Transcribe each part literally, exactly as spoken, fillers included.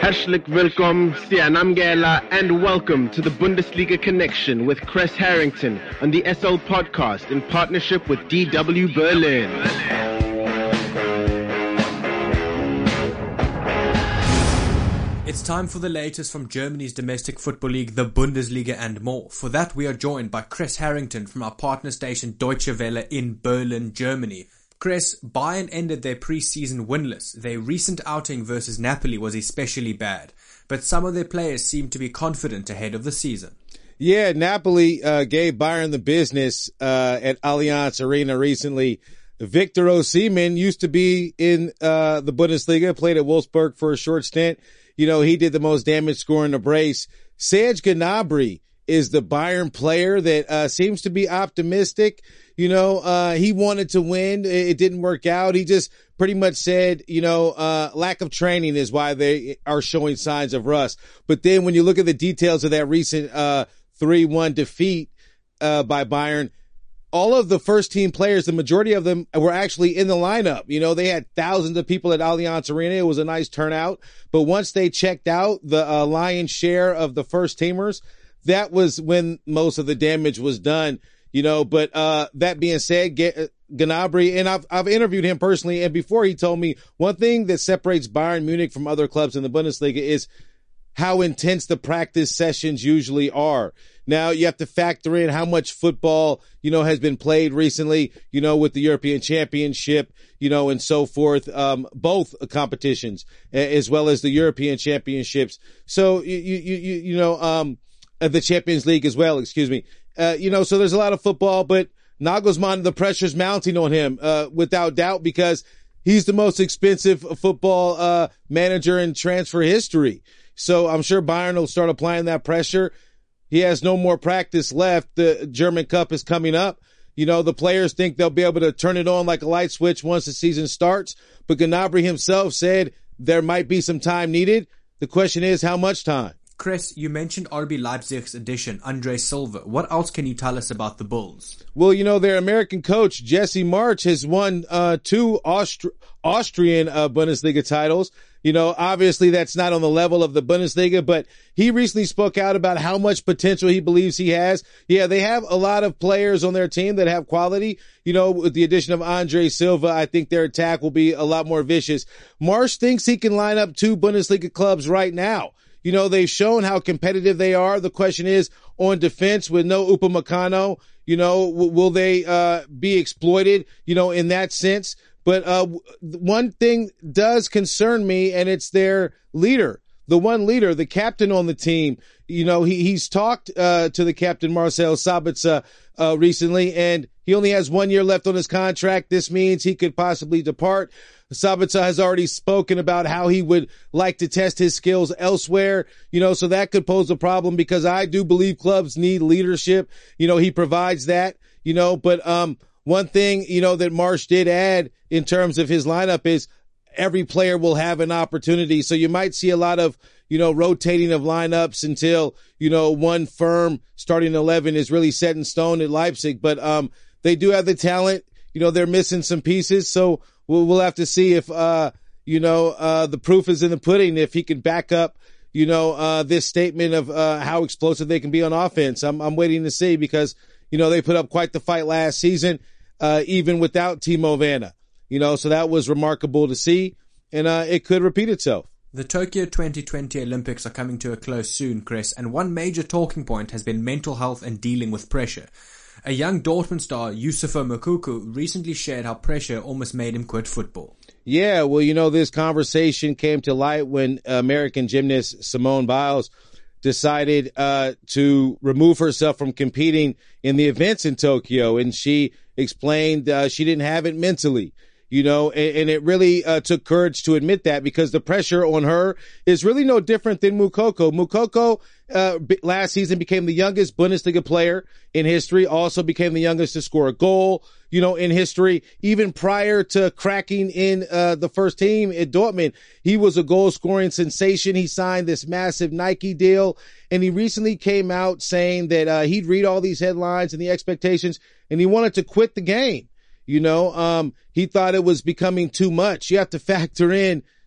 Herzlich willkommen, Sianamgela, and welcome to the Bundesliga Connection with Chris Harrington on the S L Podcast in partnership with D W Berlin. It's time for the latest from Germany's domestic football league, the Bundesliga, and more. For that, we are joined by Chris Harrington from our partner station Deutsche Welle in Berlin, Germany. Chris, Bayern ended their pre-season winless. Their recent outing versus Napoli was especially bad, but some of their players seem to be confident ahead of the season. Yeah, Napoli uh, gave Bayern the business uh, at Allianz Arena recently. Victor Osimhen used to be in uh, the Bundesliga, played at Wolfsburg for a short stint. You know, he did the most damage score in the brace. Serge Gnabry is the Bayern player that uh, seems to be optimistic. You know, uh, he wanted to win. It didn't work out. He just pretty much said, you know, uh, lack of training is why they are showing signs of rust. But then when you look at the details of that recent, uh, three one defeat, uh, by Bayern, all of the first team players, the majority of them were actually in the lineup. You know, they had thousands of people at Allianz Arena. It was a nice turnout. But once they checked out the uh, lion's share of the first teamers, that was when most of the damage was done. You know, but, uh, that being said, Gnabry, and I've, I've interviewed him personally, and before he told me one thing that separates Bayern Munich from other clubs in the Bundesliga is how intense the practice sessions usually are. Now, you have to factor in how much football, you know, has been played recently, you know, with the European Championship, you know, and so forth, um, both competitions, as well as the European Championships. So, you, you, you, you know, um, the Champions League as well, excuse me. Uh, you know, so there's a lot of football, but Nagelsmann, the pressure's mounting on him, uh, without doubt, because he's the most expensive football, uh, manager in transfer history. So I'm sure Bayern will start applying that pressure. He has no more practice left. The German Cup is coming up. You know, the players think they'll be able to turn it on like a light switch once the season starts. But Gnabry himself said there might be some time needed. The question is, how much time? Chris, you mentioned R B Leipzig's addition, Andre Silva. What else can you tell us about the Bulls? Well, you know, their American coach, Jesse March, has won uh two Austri- Austrian uh, Bundesliga titles. You know, obviously that's not on the level of the Bundesliga, but he recently spoke out about how much potential he believes he has. Yeah, they have a lot of players on their team that have quality. You know, with the addition of Andre Silva, I think their attack will be a lot more vicious. March thinks he can line up two Bundesliga clubs right now. You know, they've shown how competitive they are. The question is, on defense with no Upamecano, you know, w- will they uh be exploited, you know, in that sense? But uh one thing does concern me, and it's their leader, the one leader, the captain on the team. You know, he he's talked uh to the captain, Marcel Sabitzer, uh recently, and he only has one year left on his contract. This means he could possibly depart. Sabitzer has already spoken about how he would like to test his skills elsewhere, you know, so that could pose a problem, because I do believe clubs need leadership. You know, he provides that, you know, but, um, one thing, you know, that Marsh did add in terms of his lineup is every player will have an opportunity. So you might see a lot of, you know, rotating of lineups until, you know, one firm starting eleven is really set in stone at Leipzig. But, um, they do have the talent. You know, they're missing some pieces. So we'll, we'll have to see if, uh, you know, uh, the proof is in the pudding, if he can back up, you know, uh, this statement of, uh, how explosive they can be on offense. I'm, I'm waiting to see, because, you know, they put up quite the fight last season, uh, even without Timo Werner, you know, so that was remarkable to see, and, uh, it could repeat itself. The Tokyo twenty twenty Olympics are coming to a close soon, Chris, and one major talking point has been mental health and dealing with pressure. A young Dortmund star, Youssoufa Moukoko, recently shared how pressure almost made him quit football. Yeah, well, you know, this conversation came to light when American gymnast Simone Biles decided uh to remove herself from competing in the events in Tokyo, and she explained uh, she didn't have it mentally. You know, and, and it really uh, took courage to admit that, because the pressure on her is really no different than Moukoko. Moukoko uh, b- last season became the youngest Bundesliga player in history, also became the youngest to score a goal, you know, in history. Even prior to cracking in uh, the first team at Dortmund, he was a goal-scoring sensation. He signed this massive Nike deal, and he recently came out saying that uh, he'd read all these headlines and the expectations, and he wanted to quit the game. You know, um, he thought it was becoming too much. You have to factor in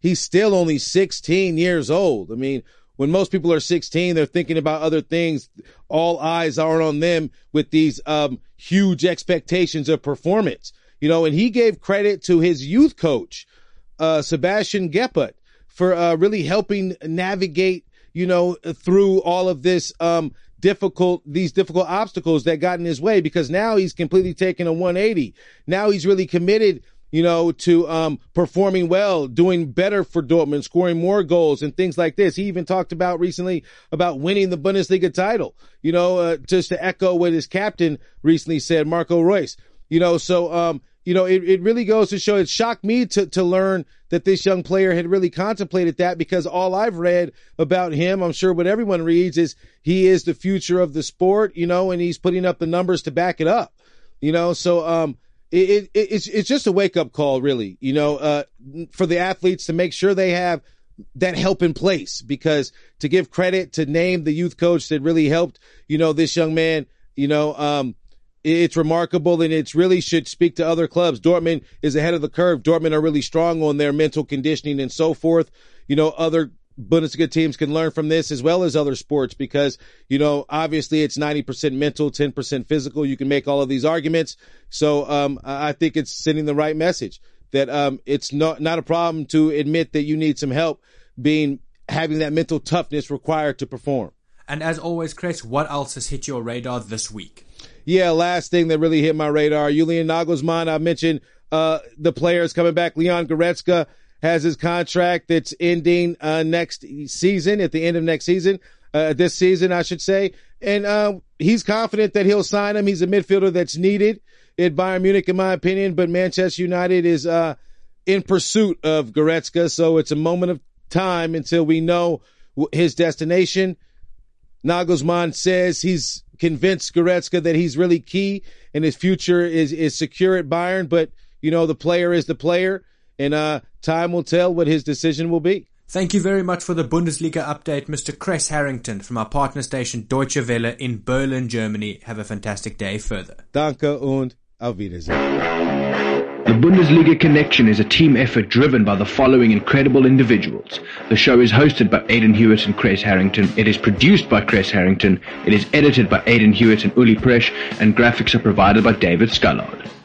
he's still only sixteen years old. I mean, when most people are sixteen, they're thinking about other things. All eyes are on them with these um, huge expectations of performance. You know, and he gave credit to his youth coach, uh, Sebastian Gebhardt, for uh, really helping navigate, you know, through all of this um, difficult, these difficult obstacles that got in his way, because now he's completely taken a one eighty. Now he's really committed, you know, to um, performing well, doing better for Dortmund, scoring more goals and things like this. He even talked about recently about winning the Bundesliga title, you know, uh, just to echo what his captain recently said, Marco Reus. You know, so, um, you know, it, it really goes to show, it shocked me to, to learn that this young player had really contemplated that, because all I've read about him, I'm sure what everyone reads, is he is the future of the sport, you know, and he's putting up the numbers to back it up, you know, so, um, It, it, it's, it's just a wake up call, really, you know, uh, for the athletes to make sure they have that help in place, because to give credit, to name the youth coach that really helped, you know, this young man, you know, um, it's remarkable, and it's really should speak to other clubs. Dortmund is ahead of the curve. Dortmund are really strong on their mental conditioning and so forth. You know, other Bundesliga teams can learn from this, as well as other sports, because, you know, obviously it's ninety percent mental, ten percent physical. You can make all of these arguments. So, um, I think it's sending the right message that, um, it's not, not a problem to admit that you need some help being, having that mental toughness required to perform. And as always, Chris, what else has hit your radar this week? Yeah, last thing that really hit my radar, Julian Nagelsmann, I mentioned, uh, the players coming back. Leon Goretzka has his contract that's ending uh, next season, at the end of next season, uh, this season, I should say. And uh, he's confident that he'll sign him. He's a midfielder that's needed at Bayern Munich, in my opinion, but Manchester United is uh, in pursuit of Goretzka, so it's a moment of time until we know his destination. Nagelsmann says he's convinced Goretzka that he's really key and his future is, is secure at Bayern, but, you know, the player is the player. And uh, time will tell what his decision will be. Thank you very much for the Bundesliga update, Mister Chris Harrington from our partner station Deutsche Welle in Berlin, Germany. Have a fantastic day further. Danke und auf Wiedersehen. The Bundesliga Connection is a team effort driven by the following incredible individuals. The show is hosted by Aidan Hewitt and Chris Harrington. It is produced by Chris Harrington. It is edited by Aidan Hewitt and Uli Presch, and graphics are provided by David Scullard.